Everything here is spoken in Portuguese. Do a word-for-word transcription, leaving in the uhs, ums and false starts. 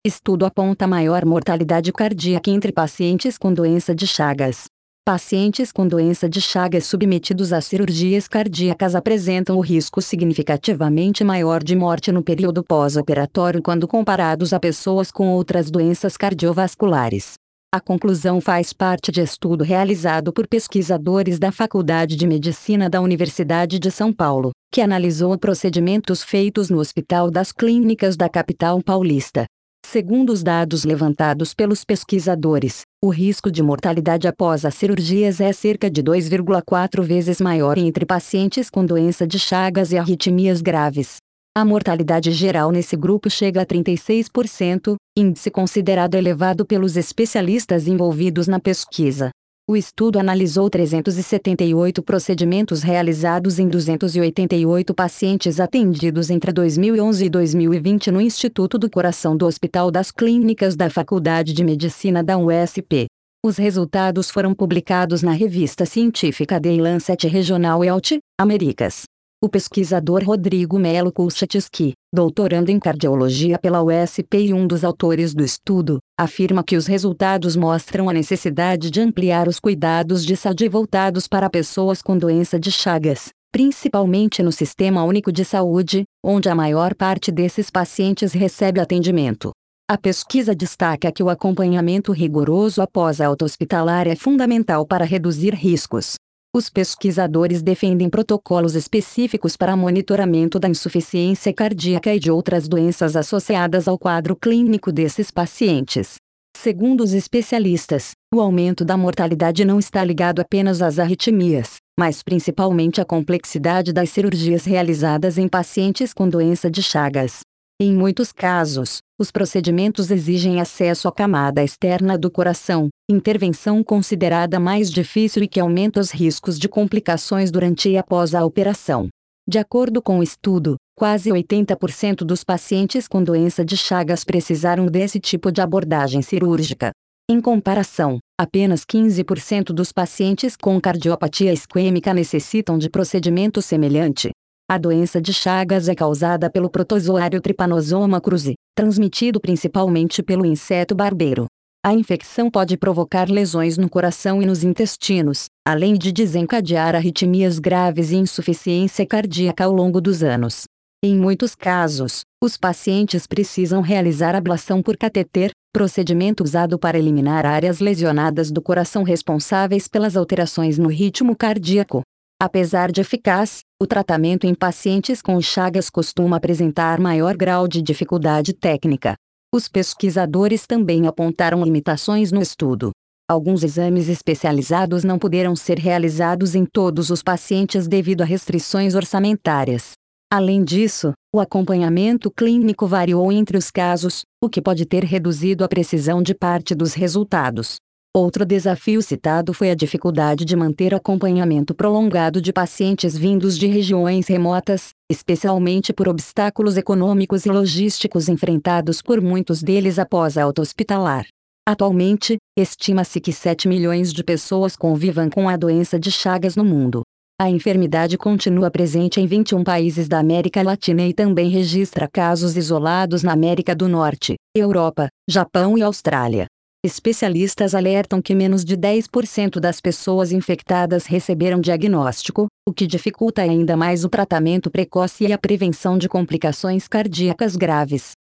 Estudo aponta maior mortalidade cardíaca entre pacientes com doença de Chagas. Pacientes com doença de Chagas submetidos a cirurgias cardíacas apresentam o risco significativamente maior de morte no período pós-operatório quando comparados a pessoas com outras doenças cardiovasculares. A conclusão faz parte de estudo realizado por pesquisadores da Faculdade de Medicina da Universidade de São Paulo, que analisou procedimentos feitos no Hospital das Clínicas da capital paulista. Segundo os dados levantados pelos pesquisadores, o risco de mortalidade após as cirurgias é cerca de dois vírgula quatro vezes maior entre pacientes com doença de Chagas e arritmias graves. A mortalidade geral nesse grupo chega a trinta e seis por cento, índice considerado elevado pelos especialistas envolvidos na pesquisa. O estudo analisou trezentos e setenta e oito procedimentos realizados em duzentos e oitenta e oito pacientes atendidos entre dois mil e onze e dois mil e vinte no Instituto do Coração do Hospital das Clínicas da Faculdade de Medicina da U S P. Os resultados foram publicados na revista científica The Lancet Regional Health, Américas. O pesquisador Rodrigo Melo Kulchatsky, doutorando em cardiologia pela U S P e um dos autores do estudo, afirma que os resultados mostram a necessidade de ampliar os cuidados de saúde voltados para pessoas com doença de Chagas, principalmente no Sistema Único de Saúde, onde a maior parte desses pacientes recebe atendimento. A pesquisa destaca que o acompanhamento rigoroso após a alta hospitalar é fundamental para reduzir riscos. Os pesquisadores defendem protocolos específicos para monitoramento da insuficiência cardíaca e de outras doenças associadas ao quadro clínico desses pacientes. Segundo os especialistas, o aumento da mortalidade não está ligado apenas às arritmias, mas principalmente à complexidade das cirurgias realizadas em pacientes com doença de Chagas. Em muitos casos, os procedimentos exigem acesso à camada externa do coração, intervenção considerada mais difícil e que aumenta os riscos de complicações durante e após a operação. De acordo com o estudo, quase oitenta por cento dos pacientes com doença de Chagas precisaram desse tipo de abordagem cirúrgica. Em comparação, apenas quinze por cento dos pacientes com cardiopatia isquêmica necessitam de procedimento semelhante. A doença de Chagas é causada pelo protozoário Trypanosoma cruzi, transmitido principalmente pelo inseto barbeiro. A infecção pode provocar lesões no coração e nos intestinos, além de desencadear arritmias graves e insuficiência cardíaca ao longo dos anos. Em muitos casos, os pacientes precisam realizar ablação por cateter, procedimento usado para eliminar áreas lesionadas do coração responsáveis pelas alterações no ritmo cardíaco. Apesar de eficaz, o tratamento em pacientes com Chagas costuma apresentar maior grau de dificuldade técnica. Os pesquisadores também apontaram limitações no estudo. Alguns exames especializados não puderam ser realizados em todos os pacientes devido a restrições orçamentárias. Além disso, o acompanhamento clínico variou entre os casos, o que pode ter reduzido a precisão de parte dos resultados. Outro desafio citado foi a dificuldade de manter acompanhamento prolongado de pacientes vindos de regiões remotas, especialmente por obstáculos econômicos e logísticos enfrentados por muitos deles após a alta hospitalar. Atualmente, estima-se que sete milhões de pessoas convivam com a doença de Chagas no mundo. A enfermidade continua presente em vinte e um países da América Latina e também registra casos isolados na América do Norte, Europa, Japão e Austrália. Especialistas alertam que menos de dez por cento das pessoas infectadas receberam diagnóstico, o que dificulta ainda mais o tratamento precoce e a prevenção de complicações cardíacas graves.